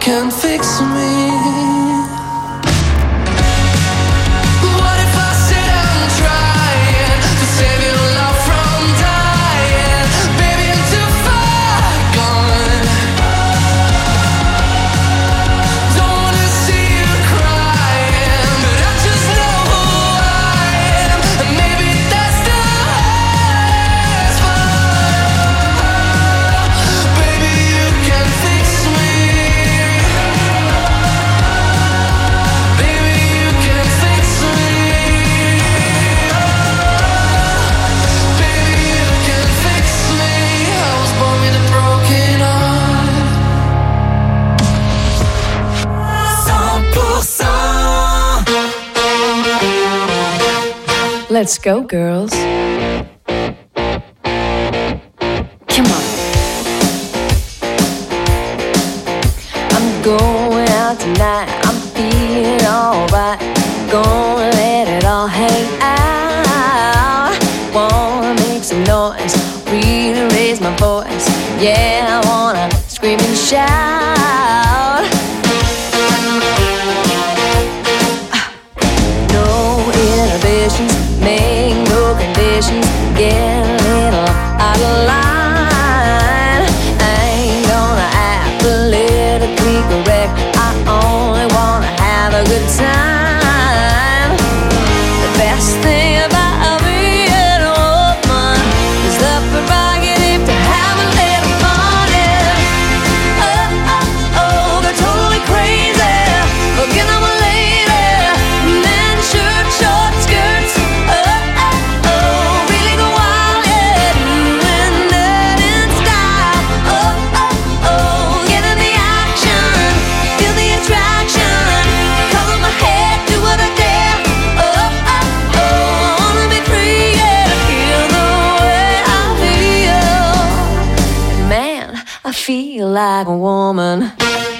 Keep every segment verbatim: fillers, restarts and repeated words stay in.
can fix me. Let's go, girls. Come on. I'm going out tonight. I'm feeling alright. Gonna let it all hang out. Wanna make some noise, really raise my voice. Yeah, I wanna scream and shout. No inhibitions. Make no conditions, get a little out of line. I ain't gonna act politically correct. I only wanna have a good time. The best thing about being a woman is the prerogative to have a little fun. Yeah. Oh, oh, oh, they're totally crazy. Looking at my lady, men, shirt, short skirts. I feel like a woman.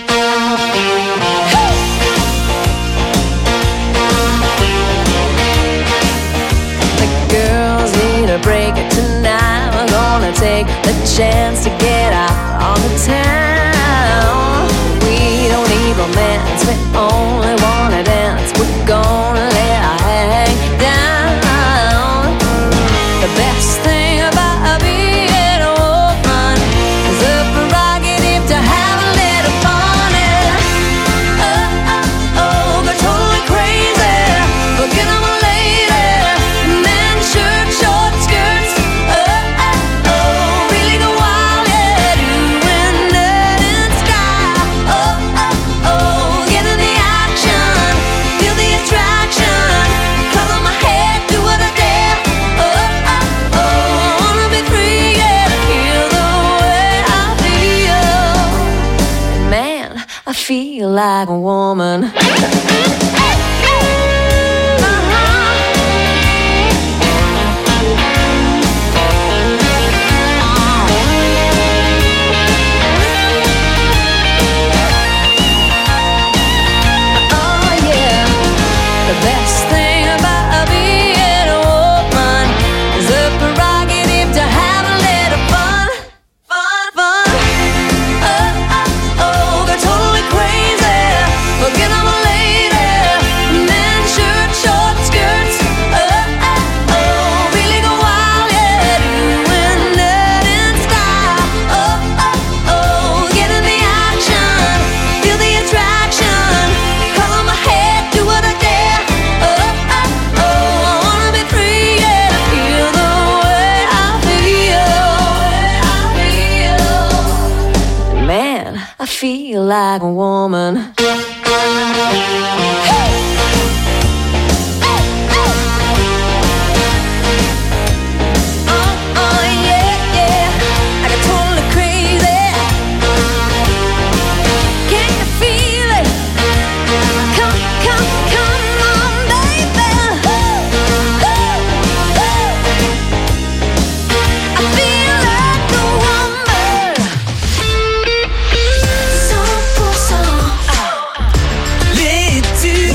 The girls need a break tonight. We're gonna take the chance to get out on the town. We don't need romance, we only wanna dance. We're gonna let our hang down. The best thing about being a woman is the prerogative to have a little fun. Oh, oh, oh, they're totally crazy. Looking at my lady, men, shirt, short skirts. Oh, oh, oh, really go wild, yeah, doing that in style. Oh, oh, oh, get in the action, feel the attraction. Color my head, do what I dare. Oh, oh, oh, I wanna be free, yeah, to feel the way I feel. Man, I feel like a woman. The best thing about being a woman is the prerogative to have a little fun, fun, fun. Oh, oh, oh, they're totally crazy. Looking at my lady, men, shirt, short skirts. Oh, oh, oh, really go wild, yeah, doing that in style. Oh, oh, oh, get in the action, feel the attraction. Color my head, do what I dare. I feel like a woman. Les tubes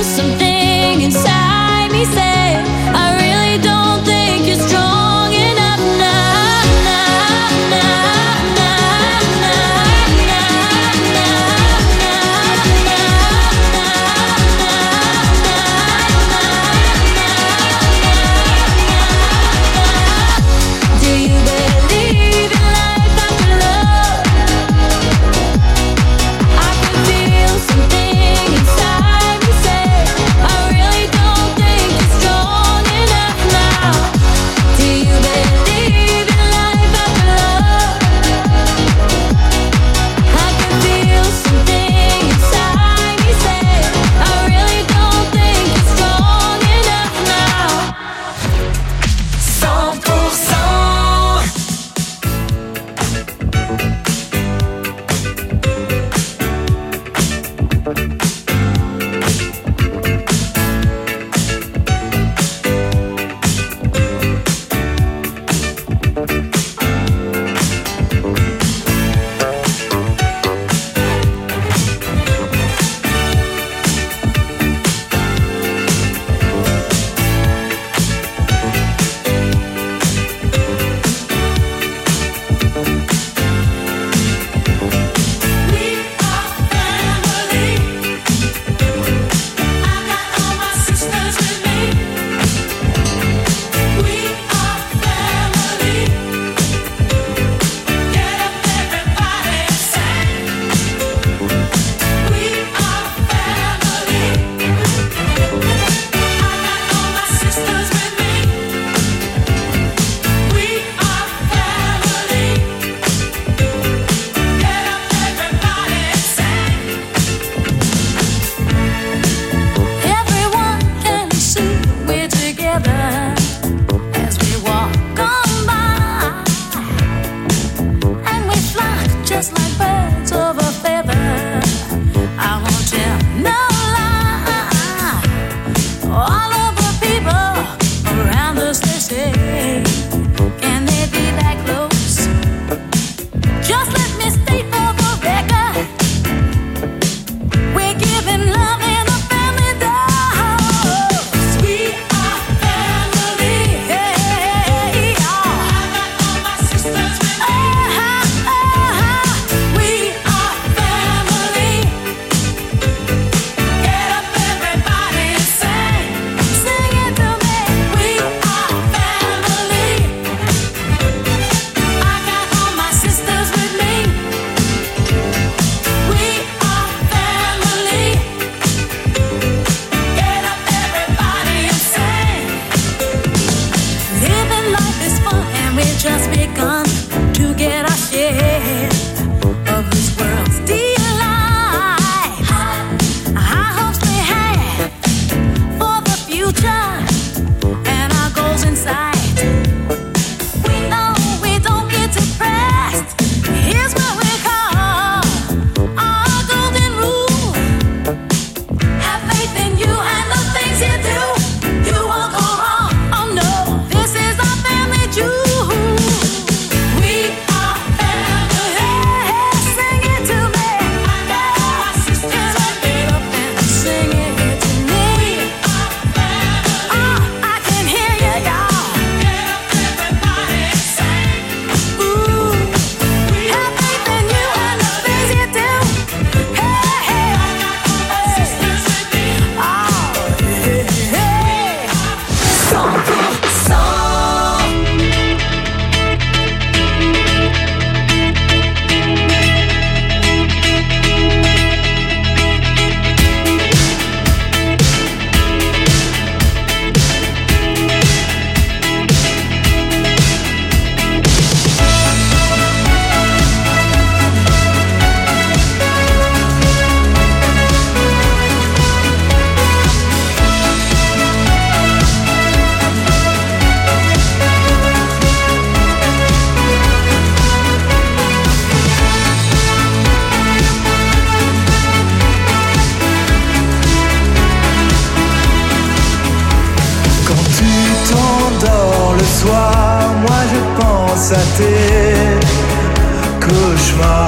à tes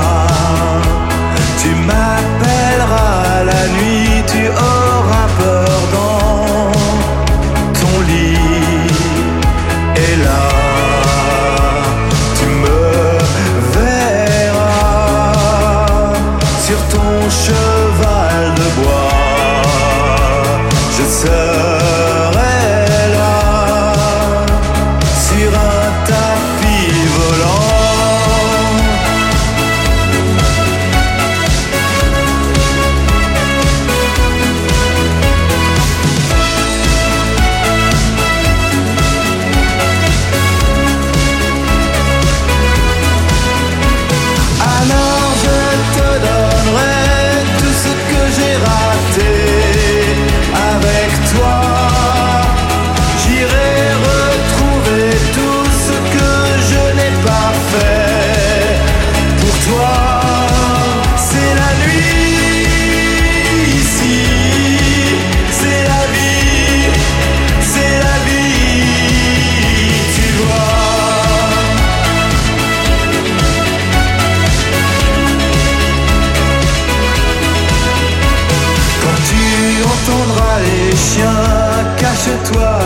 cauchemars. Tu m'appelleras la nuit, tu auras peur cache-toi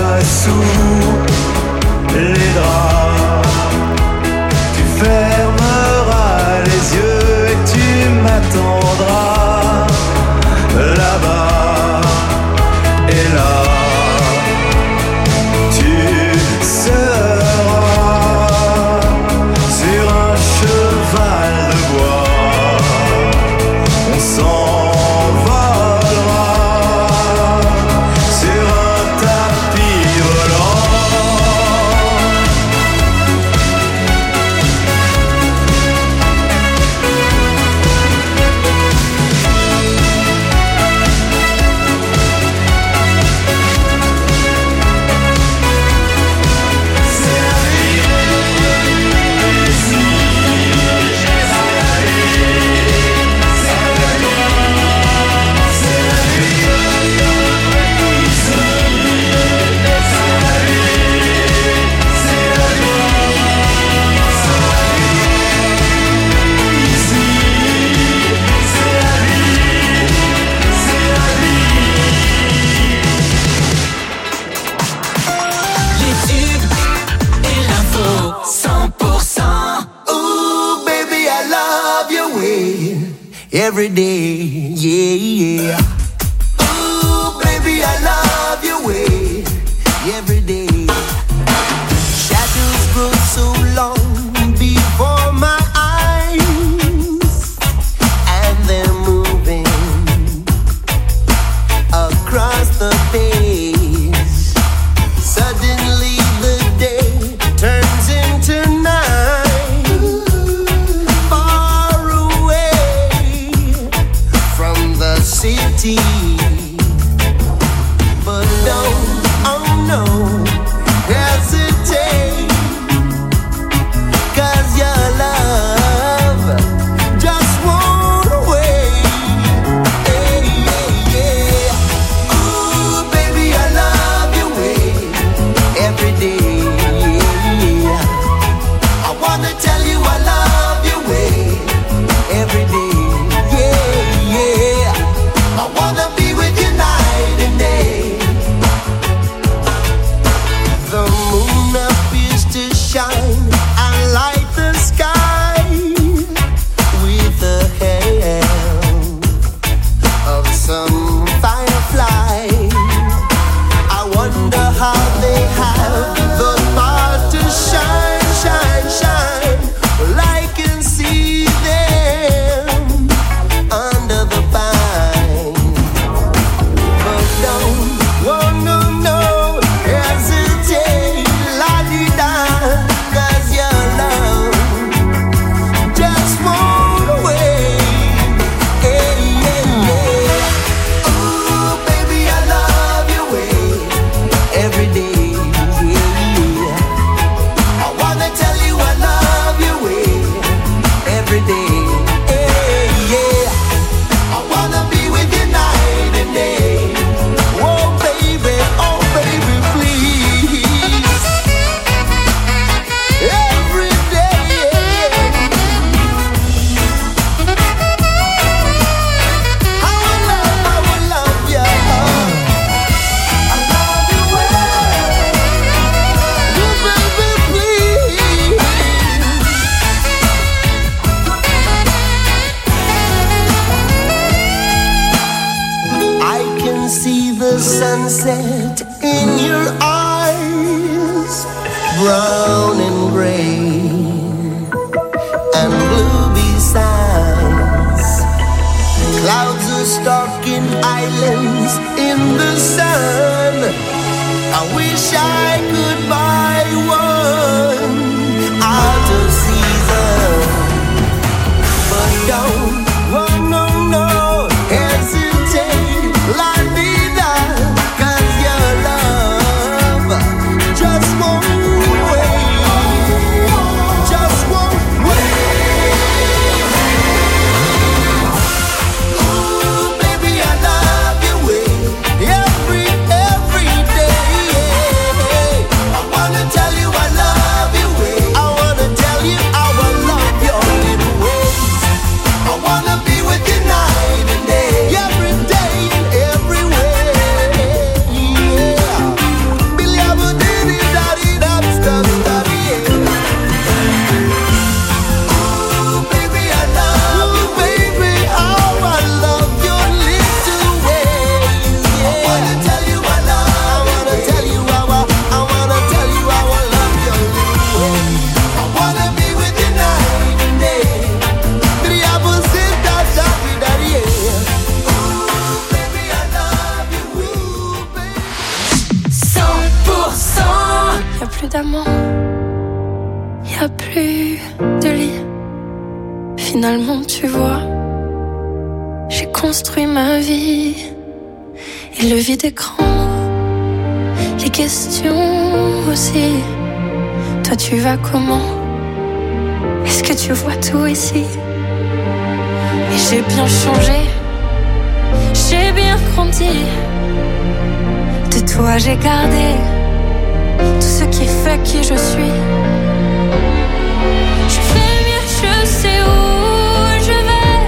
sous les draps. Tu fermeras les yeux et tu m'attendras là-bas et là. Tu seras sur un cheval de bois. On s'envolera sur un tapis volant. Every day, yeah, yeah. Ooh, baby, I love your way. Every day. Shadows grow so long before my eyes, and they're moving across the page. Suddenly the day turns into night. City, but don't, oh no, hesitate, 'cause your love just won't wait. Hey, yeah, yeah. Ooh, baby, I love your way every day. Yeah. I wanna tell you I love your way every day. Yeah, yeah. I wanna be with you night and day. The moon appears to shine and light the sky with the help of some firefly. I wonder how they have the power to shine, shine, shine. Well, I can see them under the pine. Oh no, no, hesitate, la-di-da, 'cause your love just won't wait. Hey, yeah, yeah. Ooh, baby, I love your way every day. Yeah. I wanna tell you I love your way every day. Hey, yeah. I wanna be with you night and day. Oh baby, oh baby, please. Every day. I will love, I will love you. I love you well. Oh baby, please. I can see the sunset in your eyes, brown and gray and blue besides. Clouds are stalking islands in the sun. I wish I could buy one out of season, but don't, oh no, no, hesitate, let me down, 'cause your love just won't wait, just won't wait. Ooh, baby, I love your way every, every day. I wanna tell you I love you d'amant, y a plus de lit. Finalement, tu vois, j'ai construit ma vie. Et le vide écran, les questions aussi. Toi, tu vas comment? Est-ce que tu vois tout ici? Et j'ai bien changé, j'ai bien grandi. De toi, j'ai gardé tout ce qui fait qui je suis. Je fais mieux, je sais où je vais.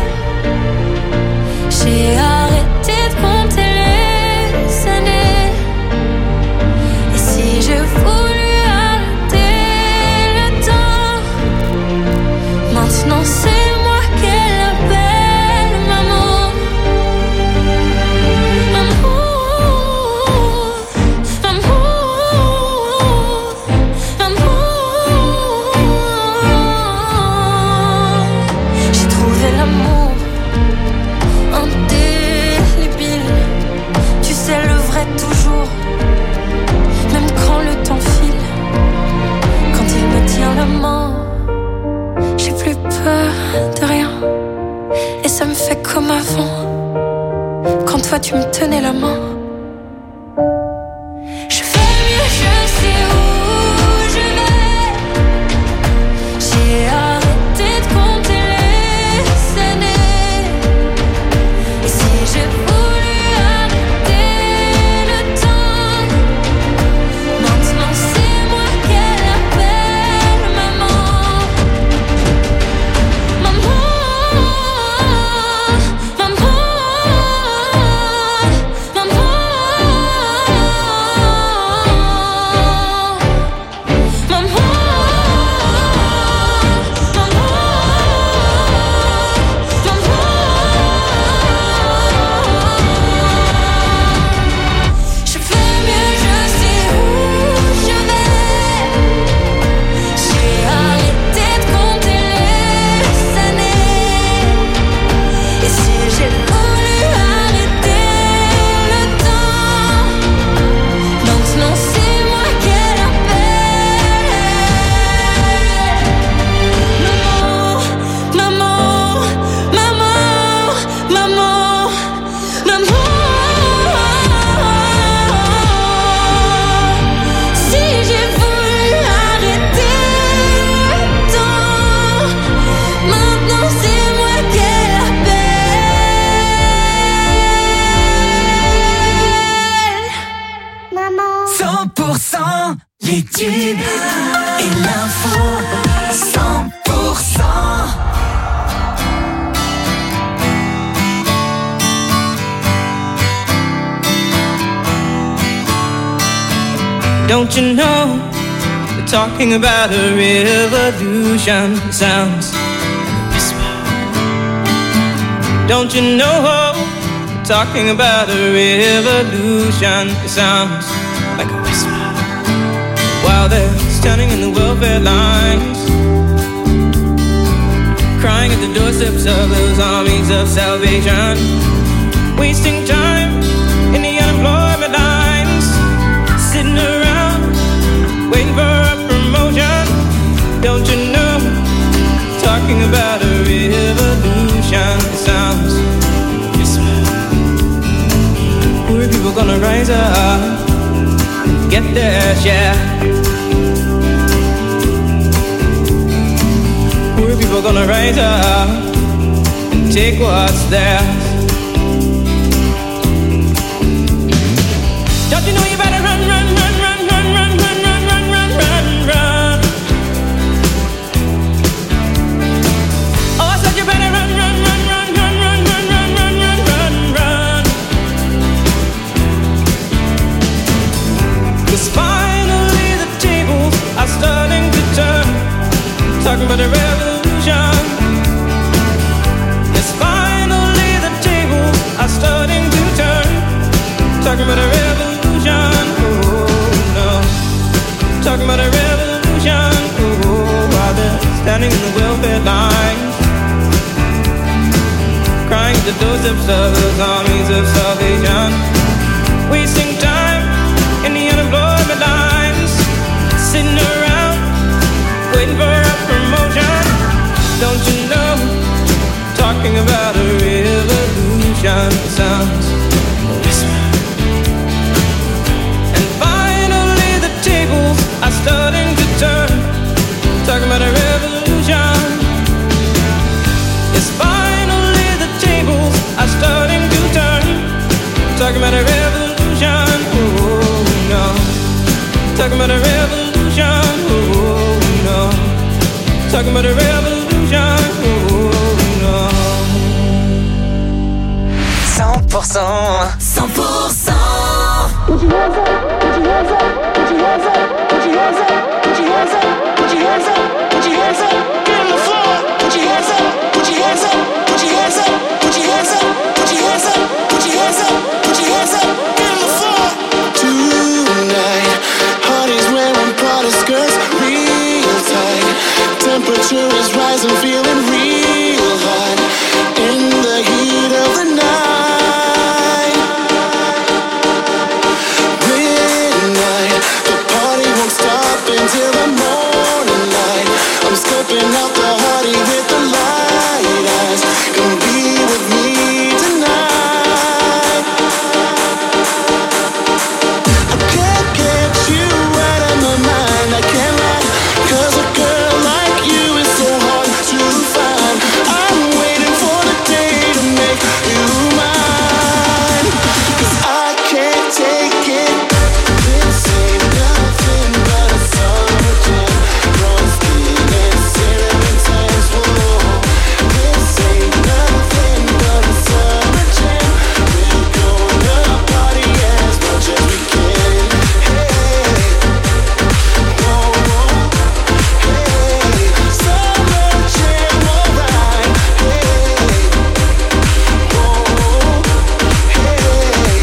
J'ai arrêté de compter les années. Et si j'ai voulu arrêter le temps, maintenant c'est moi qu'elle appelle maman. Maman, maman, maman. J'ai trouvé l'amour indélébile. Tu sais le vrai toujours, même quand le temps file. Quand il me tient la main, j'ai plus peur de rien. Et ça me fait comme avant, quand toi tu me tenais la main. Je fais mieux, je sais où je vais. J'ai arrêté de compter les années. Et si j'ai voulu arrêter le temps, maintenant c'est moi qu'elle appelle maman. Maman, maman, maman, maman, je fais mieux, je sais où je vais. J'ai arrêté de compter les années. Et si j'ai voulu arrêter le temps, maintenant c'est moi qu'elle appelle maman, maman, maman, maman, maman. Si j'ai voulu arrêter le temps, maintenant c'est moi qu'elle appelle maman. cent pour cent les tubes et l'info. cent pour cent. Don't you know they're talking about a revolution? It sounds like a whisper. Don't you know they're talking about a revolution? It sounds like a whisper. While they're standing in the welfare lines, crying at the doorsteps of those armies of salvation, wasting time in the unemployment lines, sitting around waiting for a promotion. Don't you know, talking about a revolution? It sounds like a whisper. Poor people gonna rise up, get their share. Poor people gonna rise up and take what's theirs. Don't you know you better run, run, run, run, run, run, run, run, run, run, run, run. Oh, I said you better run, run, run, run, run, run, run, run, run, run, run, run. 'Cause finally the tables are starting to turn, talking about a revolution. Yes, finally the tables are starting to turn, talking about a revolution. Oh no, talking about a revolution. Oh, while they're standing in the welfare lines, crying at the doorsteps of those armies of salvation, wasting time in the unemployment lines, sitting Talking about a revolution, oh no. Talking about a revolution, oh no. Talking about a revolution, oh no. cent pour cent cent pour cent Put your hands up, put your hands up, put your hands up, put your hands up, put your hands up, put your hands up, put your hands up, get on the floor, put your hands up, put your hands up, put your hands up, put your hands up, put your hands up, put your hands up, put your hands up, get on the floor. Tonight, heart is wearing Prada skirts, real tight. Temperature is rising, feeling real hot in the heat of the night. Midnight, the party won't stop until the morning light. I'm scoping out the party with the light eyes. Come be with me tonight. I can't get you out of my mind, I can't lie. 'Cause a girl like you is so hard to find. I'm waiting for the day to make you mine. 'Cause I can't take it. This ain't nothing but a summer jam. Raw skin and cinnamon tans, whoa. This ain't nothing but a summer jam. We're gonna party as much as we can. Hey, whoa, whoa. Hey, summer jam, alright. Hey, whoa, hey.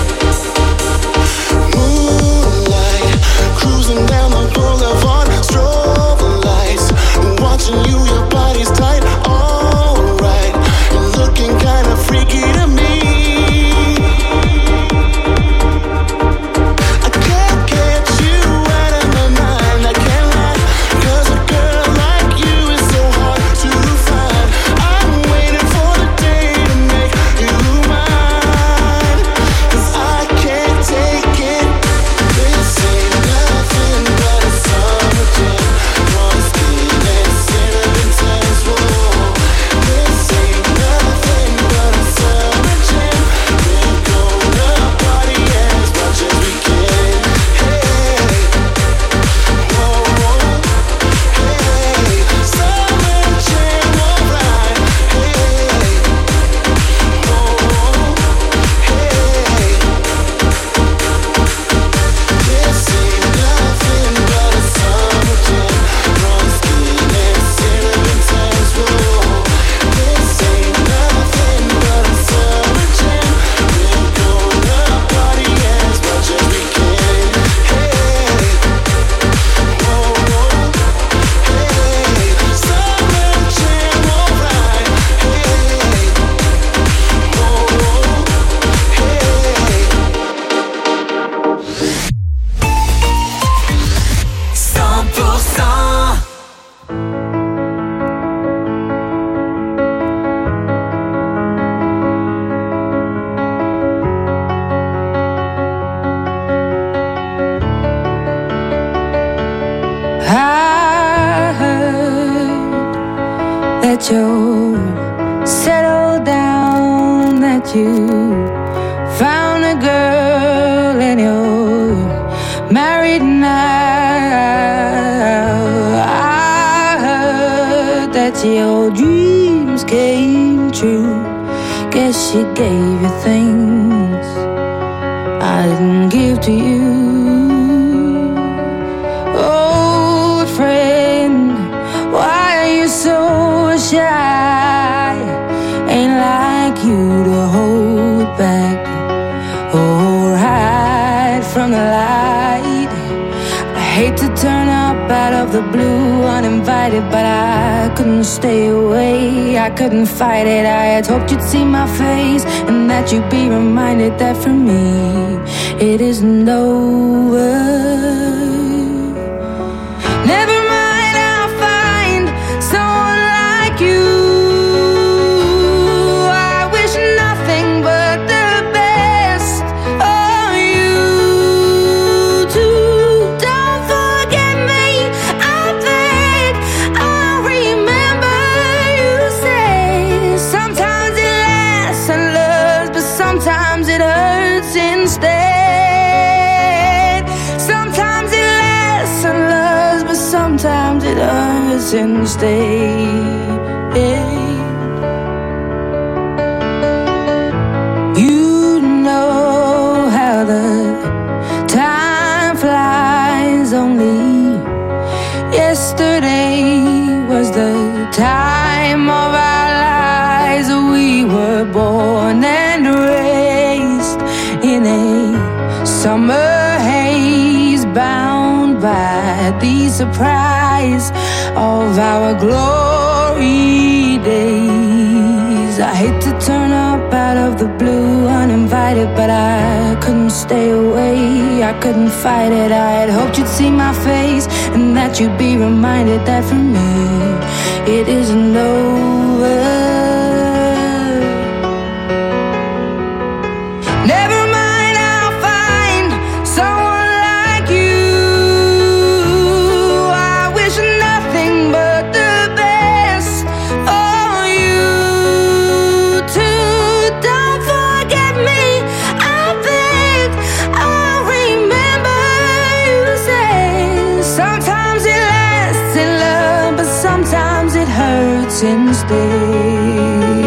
Moonlight, cruising down the boulevard, strobe lights, watching you, your body's tight, alright. You're looking kinda freaky to me. I can't get you out of my mind, I can't lie. 'Cause a girl like you is so hard to find. I'm waiting for the day to make you mine. 'Cause I can't take it. This ain't nothing but a summer jam. Raw skin and cinnamon tans, whoa. This ain't nothing but a summer jam. We're gonna party as much as we can. Hey, whoa, whoa. Hey, summer jam, alright. Hey, whoa, hey. This ain't nothing but a summer jam. Raw skin and cinnamon tans, whoa. This ain't nothing but a summer jam. We're gonna party as much as we can. Hey, whoa, whoa. Hey, summer jam, alright. Hey, whoa, hey. cent pour cent I heard that you settled down, that you found a girl and you're married now. I heard that your dreams came true. Guess she gave you things I didn't give to you. Old friend, why are you so shy? Ain't like you to hold back or hide from the light. I hate to turn up out of the blue uninvited, but I couldn't stay away. I couldn't fight it. I had hoped you'd see my face and that you'd be reminded that for me it isn't over. Never mind, I'll find someone like you. I wish nothing but the best of you too. Don't forget me, I beg. I remember you say sometimes it lasts and loves, but sometimes it hurts. hurts instead. Sometimes it lasts and loves, but sometimes it hurts instead. You know how the time flies. Only yesterday was the time of our lives. We were born and raised in a summer haze, bound by the surprise of our glory days. I hate to turn up out of the blue uninvited, but I couldn't stay away, I couldn't fight it. I had hoped you'd see my face and that you'd be reminded that for me it isn't over. Never mind, I'll find someone like you. I wish nothing but the best for you too. Don't forget me, I beg. I remember you said sometimes it lasts in love, but sometimes it hurts instead.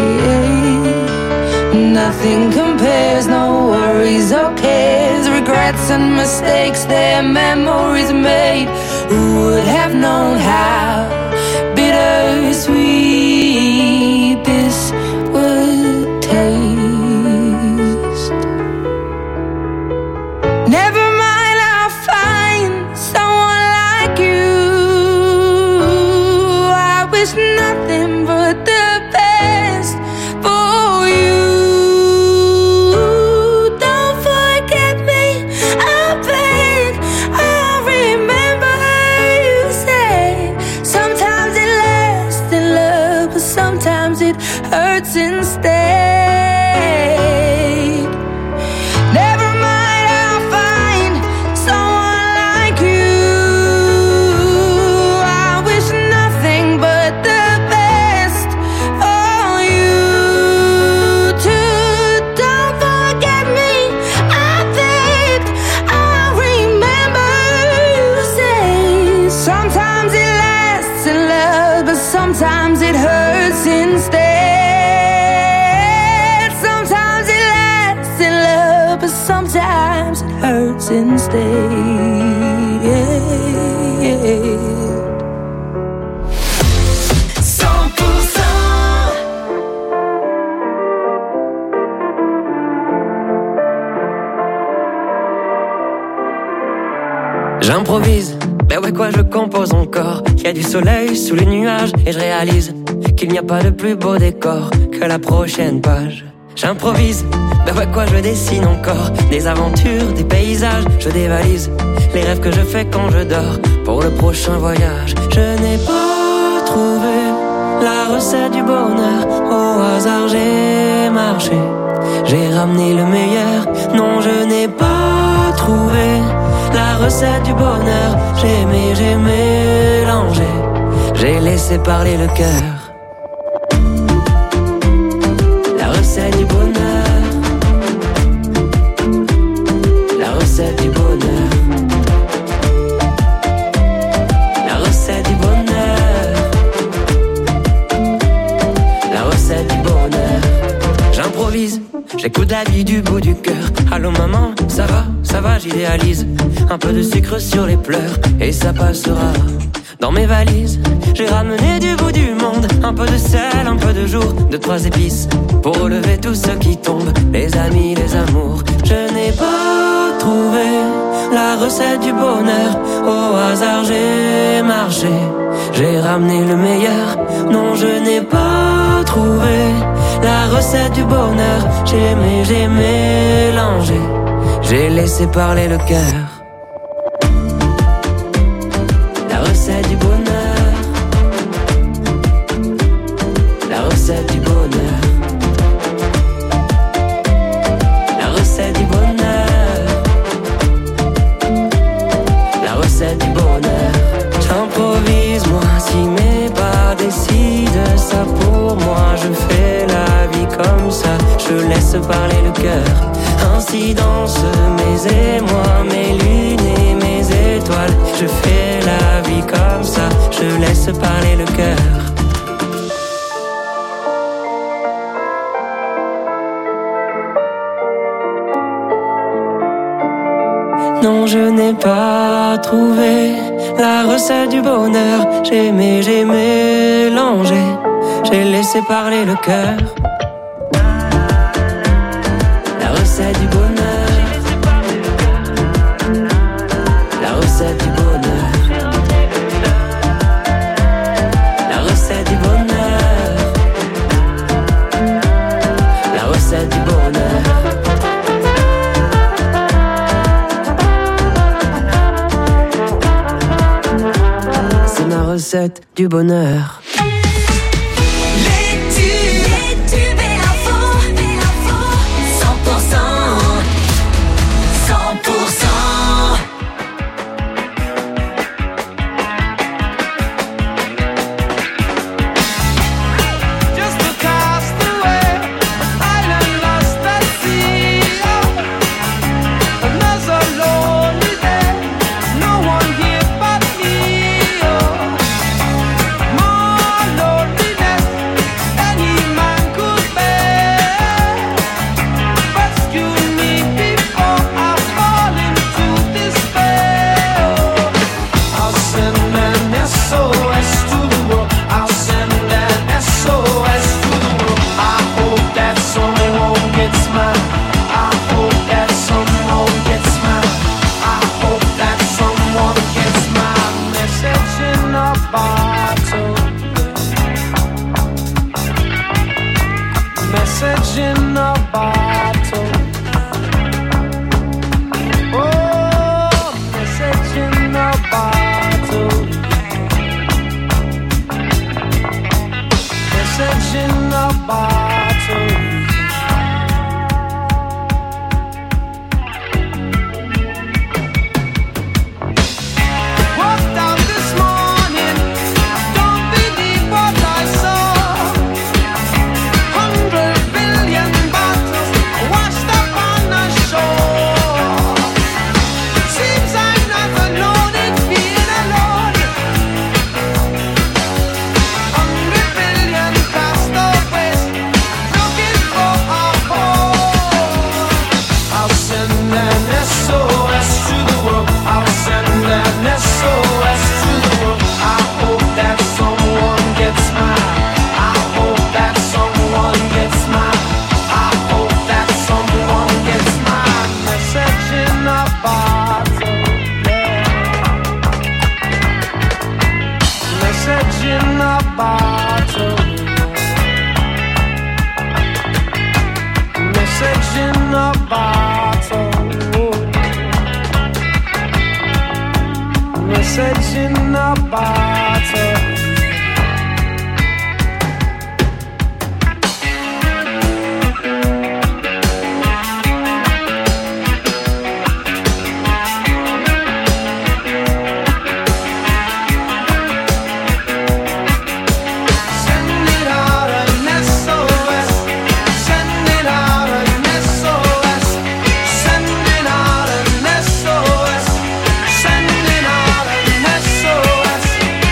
Nothing compares, no worries or cares, regrets and mistakes, their memories made. Who would have known how bittersweet this would taste? Never mind, I'll find someone like you. I wish nothing but the best for you. Don't forget me, I beg. I remember you said sometimes it lasts in love, but sometimes it hurts instead. Never mind, I'll find someone like you. I wish nothing but the best for you too. Don't forget me, I beg. I remember you say sometimes it lasts in love, but sometimes it hurts instead. Sometimes it lasts in love, but sometimes it hurts instead. cent pour cent. J'improvise, mais ouais quoi je compose encore. Il y a du soleil sous les nuages et je réalise qu'il n'y a pas de plus beau décor que la prochaine page. J'improvise, mais ouais quoi je dessine encore des aventures, des paysages, je dévalise les rêves que je fais quand je dors pour le prochain voyage. Je n'ai pas trouvé la recette du bonheur, au hasard j'ai marché, j'ai ramené le meilleur. Non, je n'ai pas trouvé la recette du bonheur, j'ai aimé, j'ai mélangé, j'ai laissé parler le cœur. La recette du bonheur, la recette du bonheur, la recette du bonheur, la recette du bonheur. J'improvise, j'écoute la vie du bout du cœur. Allô maman, ça va, ça va, j'idéalise. Un peu de sucre sur les pleurs et ça passera. Dans mes valises, j'ai ramené du bout du monde un peu de sel, un peu de jour, deux, trois épices pour relever tout ce qui tombe, les amis, les amours. Je n'ai pas trouvé la recette du bonheur, au hasard j'ai marché, j'ai ramené le meilleur. Non, je n'ai pas trouvé la recette du bonheur, j'ai aimé, j'ai mélangé, j'ai laissé parler le cœur. La recette du bonheur, la recette du bonheur, la recette du bonheur, la recette du bonheur. J'improvise moi, si mes pas décident ça pour moi, je fais la vie comme ça, je laisse parler le cœur. Ainsi dansent mes émois, mes lunes et mes étoiles. Je fais la vie comme ça, je laisse parler le cœur. Non, je n'ai pas trouvé la recette du bonheur. J'ai aimé, j'ai mélangé, j'ai laissé parler le cœur. La recette du bonheur. La recette du bonheur. La recette du bonheur. La recette du bonheur. C'est ma recette du bonheur. S O S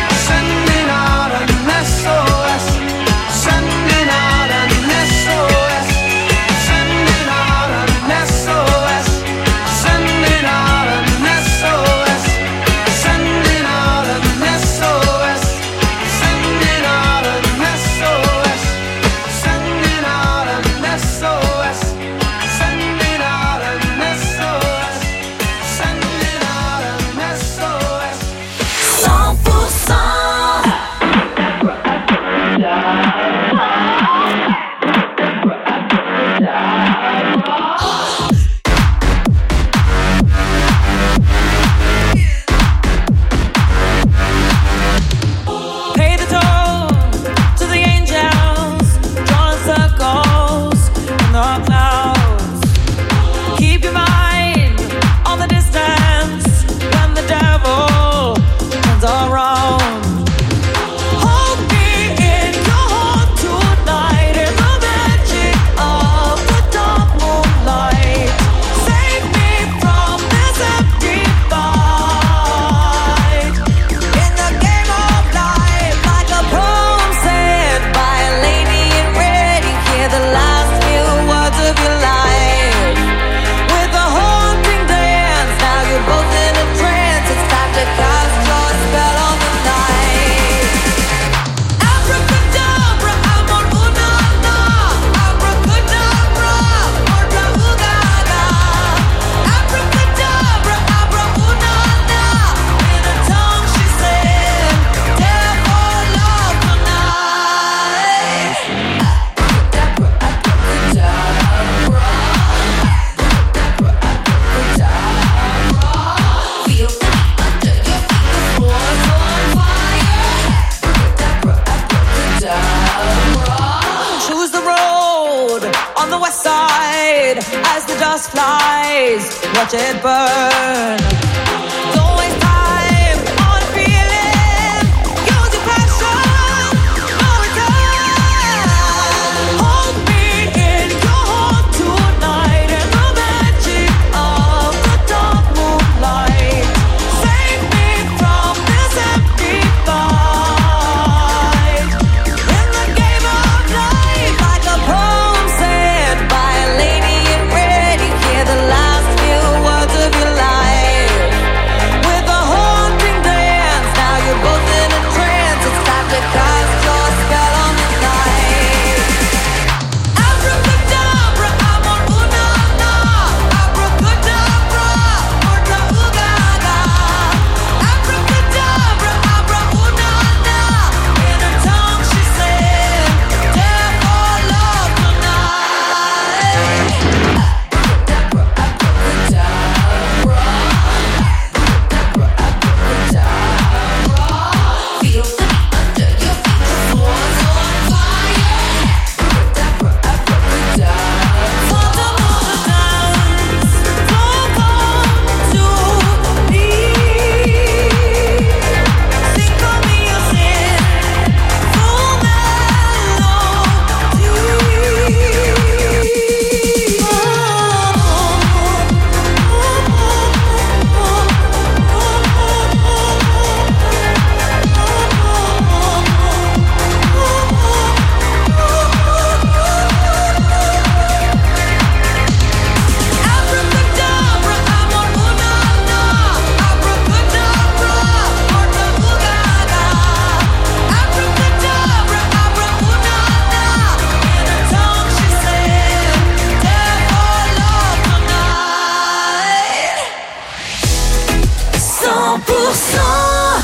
eyes, watch it burn. Don't waste time on a feeling, use your passion, no return. Hold me in your heart tonight in the magic of the dark moonlight. Save me from this empty fight. In the game of life, like a poem said by a lady in red, you hear the last few words of your life. With a haunting dance, now you're both in a trance. It's time to cast your spell on the night. Abracadabra, amor una na. Abracadabra, porta ugaga. Abracadabra, abra una na. In her tongue she said, "Dare for love tonight." Abracadabra, abracadabra. Feel the under your feet, the floor's on fire. Abracadabra, abracadabra. For the water dance, don't come to me. Think of me as in full Abracadabra, amor una na. Abracadabra, porta ugaga. Abracadabra, abra una na. In her tongue she said, "Dare for love tonight." cent pour cent.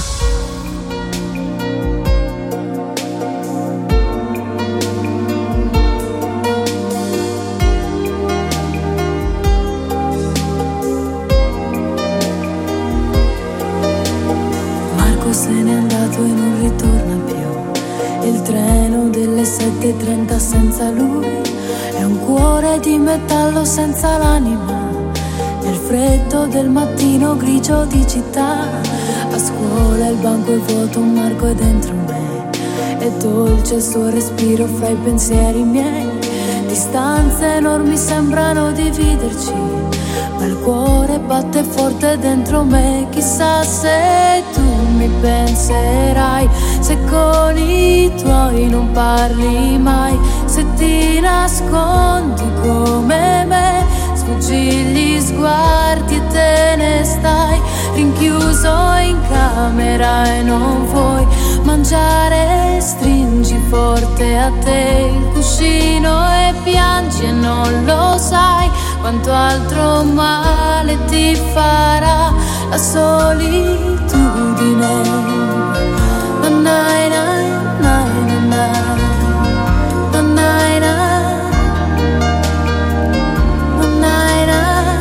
Marco se n'è andato e non ritorna più. Il treno delle sette e trenta senza lui è un cuore di metallo senza l'anima. Nel freddo del mattino grigio di città, a scuola il banco è vuoto, Marco è dentro me. È dolce il suo respiro fra i pensieri miei. Distanze enormi sembrano dividerci, ma il cuore batte forte dentro me. Chissà se tu mi penserai, se con i tuoi non parli mai, se ti nascondi come me, sfuggi gli sguardi e te ne stai rinchiuso in camera e non vuoi mangiare. Stringi forte a te il cuscino e piangi e non lo sai quanto altro male ti farà la solitudine. Na na na na na na na na.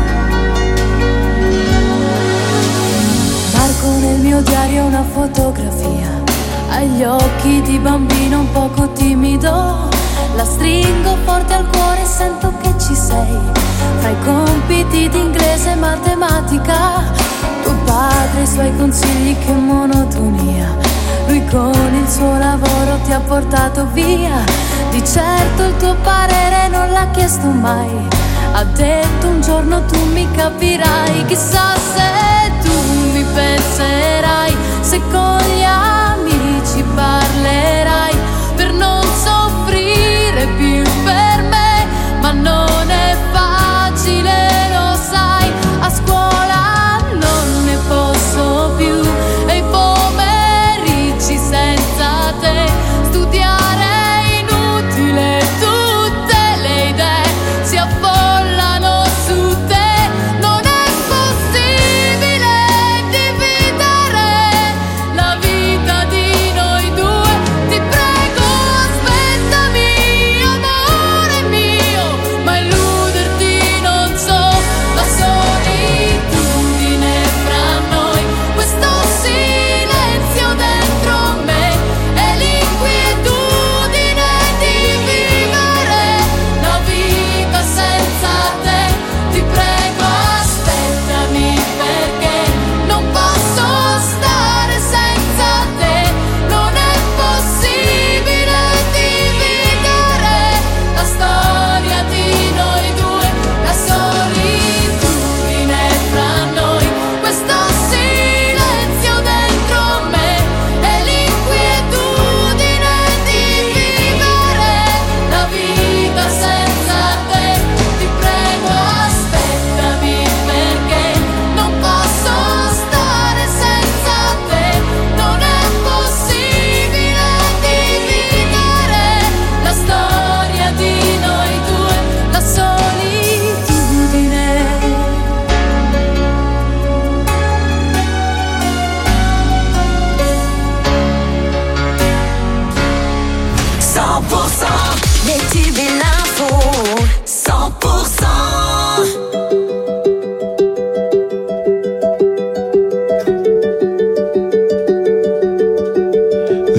Marco nel mio diario una fotografia, ha gli occhi di bambino un poco timido. La stringo forte al cuore e sento che ci sei. Fra i compiti di inglese e matematica, tuo padre e i suoi consigli, che monotonia. Lui con il suo lavoro ti ha portato via. Di certo il tuo parere non l'ha chiesto mai. Ha detto un giorno tu mi capirai. Chissà se tu mi penserai, se con gli amici parlerai, per non soffrire più per me. Ma non è facile, lo sai, a scuola non ne posso più. E i pomeriggi senza te, studiare è inutile, tutte le idee si affollano su te. Non è possibile.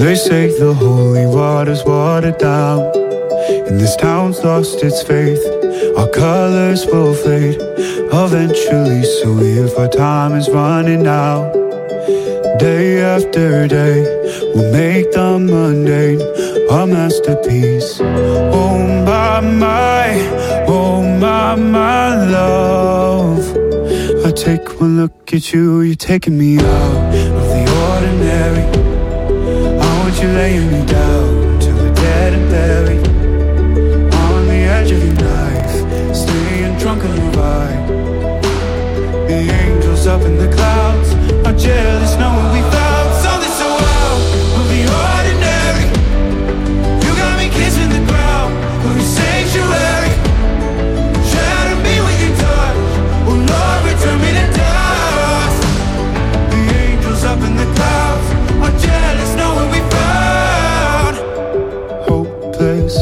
They say the holy water's watered down, and this town's lost its faith. Our colors will fade eventually, so if our time is running out, day after day, we'll make the mundane a masterpiece. Oh my, my, oh my, my love, I take one look at you, you're taking me out of the ordinary. I want you laying me down till we're dead and buried, on the edge of your knife, staying drunk on your vibe. The angels up in the clouds are jealous knowing we found something so out of the ordinary. You got me kissing the ground of your sanctuary. Shatter me with your touch, oh Lord, return me to dust. The angels up in the clouds are jealous knowing we found hopeless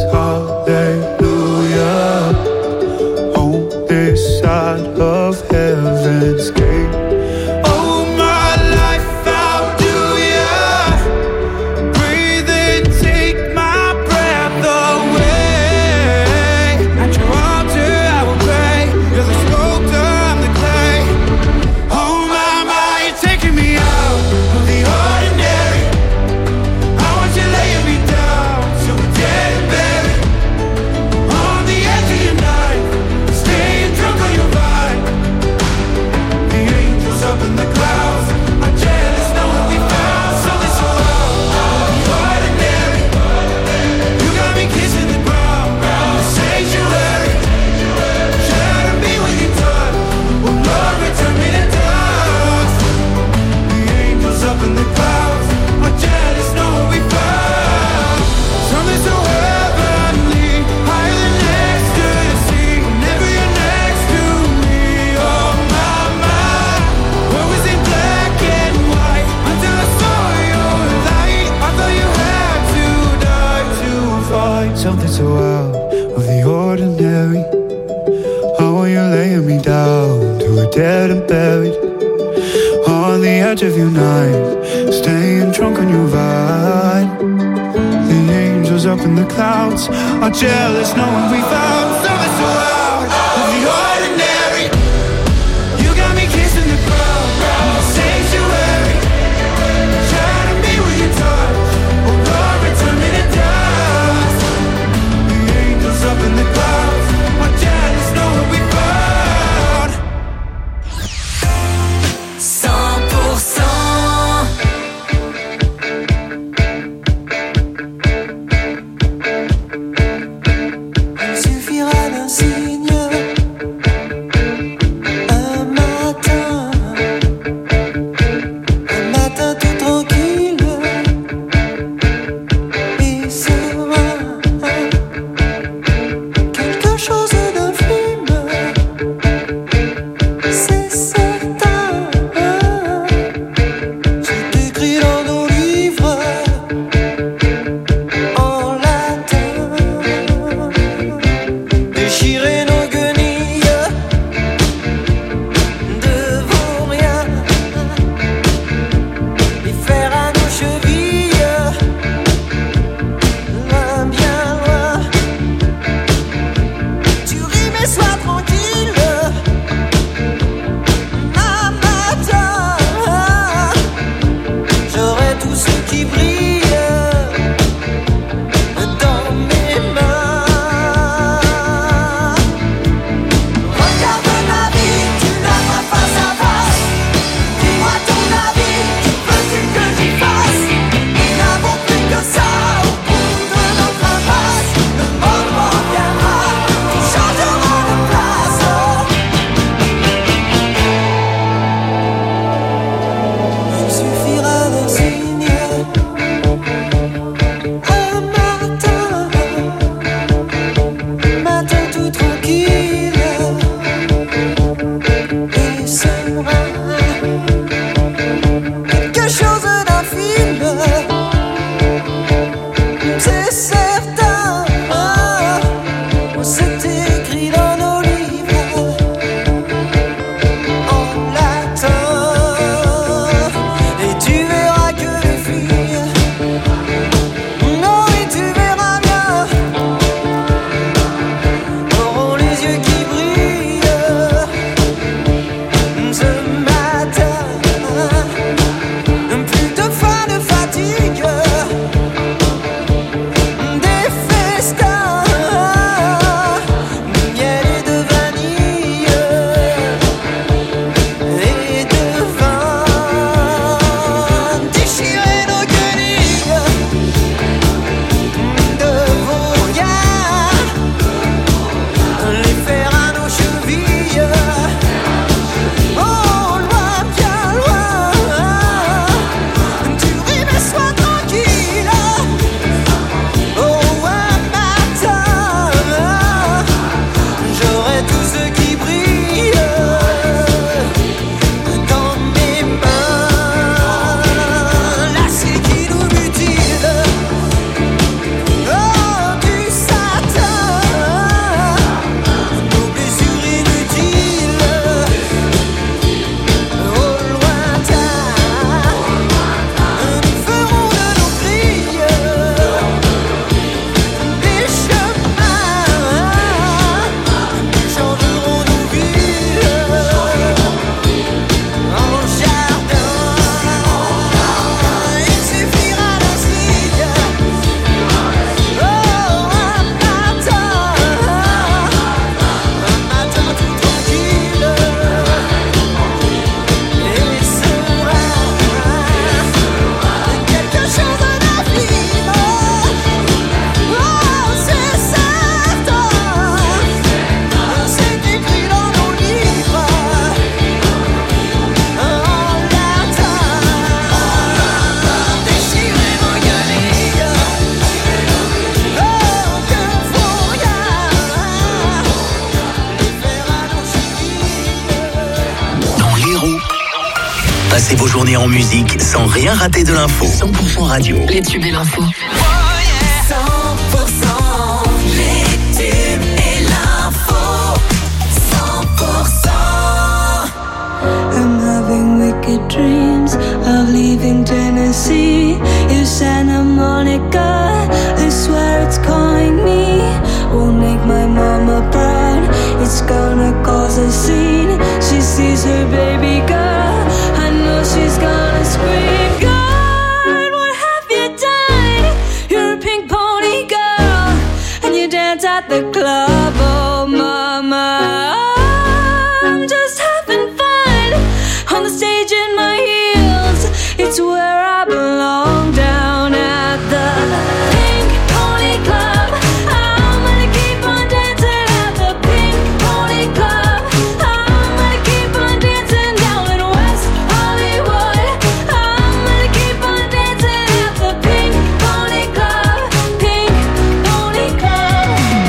hallelujah on this side of heaven's gate. Oh my life, how do ya breathe and take my breath away? At your altar I will pray, you're the sculptor, I'm the clay. Oh my, my, you're taking me out of the ordinary. I want you laying me down till we're dead and buried, on the edge of your knife, staying drunk on your vibe. The angels up in the clouds are jealous knowing we found something so out of the ordinary. You got me kissing the ground in the sanctuary. Shatter me with your touch, oh Lord, return me to dust. The angels up in the clouds are jealous knowing we found something so heavenly, higher than ecstasy. Whenever you're next to me, oh my, my. What was in black and white until I saw your light? I thought you had to die to find something so out of the ordinary. How are you laying me down till we're dead and buried, on the edge of your knife, staying drunk on your vine. The angels up in the clouds are jealous knowing we found something so out of the ordinary. You got me kissing the ground in the sanctuary. Shatter me with your touch, oh Lord, return me to dust. The angels up in the clouds are jealous knowing we found cent pour cent. Il suffira d'un signe, un matin, un matin tout tranquille et serein. Quelque chose d'infime, c'est certain. C'est écrit dans nos livres en latin. Déchirer nos guenilles devant rien et faire à nos chevilles loin, bien loin. Tu ris mais sois tranquille, ma matin. J'aurai tout ce qui brille dans mes mains. Regarde ma vie, tu n'as pas face à face. Dis-moi ton avis, que veux-tu que j'y fasse? Nous n'avons plus que ça au bout de notre impasse. Le moment viendra, tout changera de place. Il suffira d'un signe, un matin, matin tout tranquille et serein. Quelque chose d'infime, c'est certain. C'est écrit dans nos livres en latin. Et tu verras que les filles Passez vos journées en musique sans rien rater de l'info. cent pour cent radio. Les tubes et l'info. cent pour cent les tubes et l'info. cent pour cent. I'm having wicked dreams of leaving Tennessee. You Santa Monica, I swear it's calling me. Won't make my mama proud, it's gonna cause a scene. She sees her baby girl, I know she's gonna scream. God, what have you done? You're a pink pony girl, and you dance at the club. Oh mama, I'm just having fun on the stage in my heels. It's where I belong, down at the Pink Pony Club. I'm gonna keep on dancing at the Pink Pony Club. I'm gonna keep on dancing down in West Hollywood. I'm gonna keep on dancing at the Pink Pony Club. Pink Pony Club.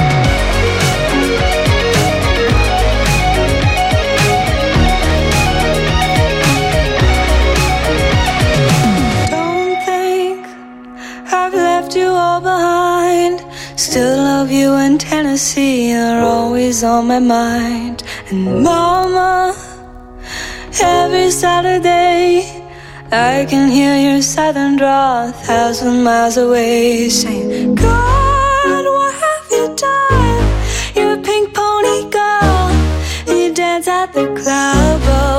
Don't think I've left you all behind. Still love you in Tennessee, you're always on my mind. And mama, every Saturday I can hear your southern drawl a thousand miles away, saying, God, what have you done? You're a pink pony girl, and you dance at the club. Oh,